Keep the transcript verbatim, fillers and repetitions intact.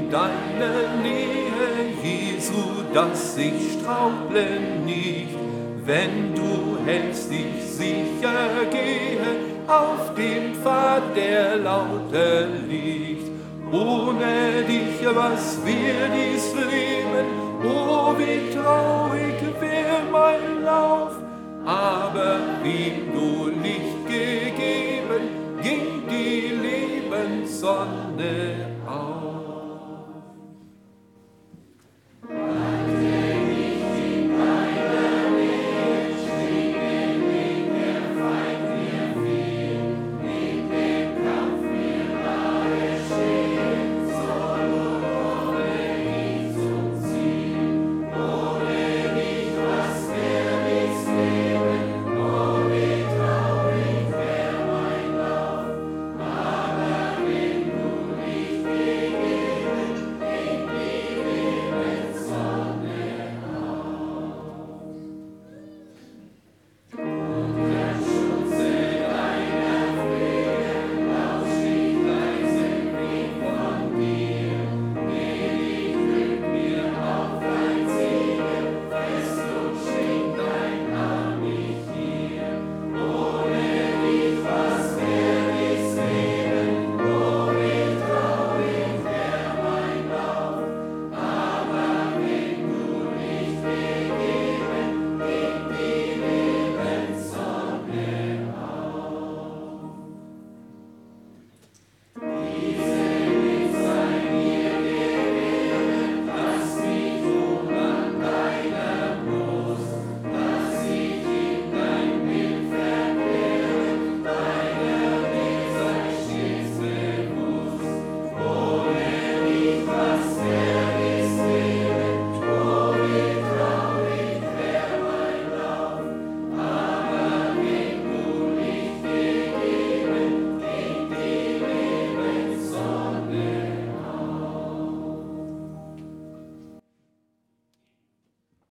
in deiner Nähe, Jesu, dass ich strauble nicht. Wenn du hältst, ich sicher gehe auf dem Pfad, der lauter liegt. Ohne dich, was wär dies Leben? Oh, wie traurig wär mein Lauf. Aber wem du Licht gegeben, ging die Lebenssonne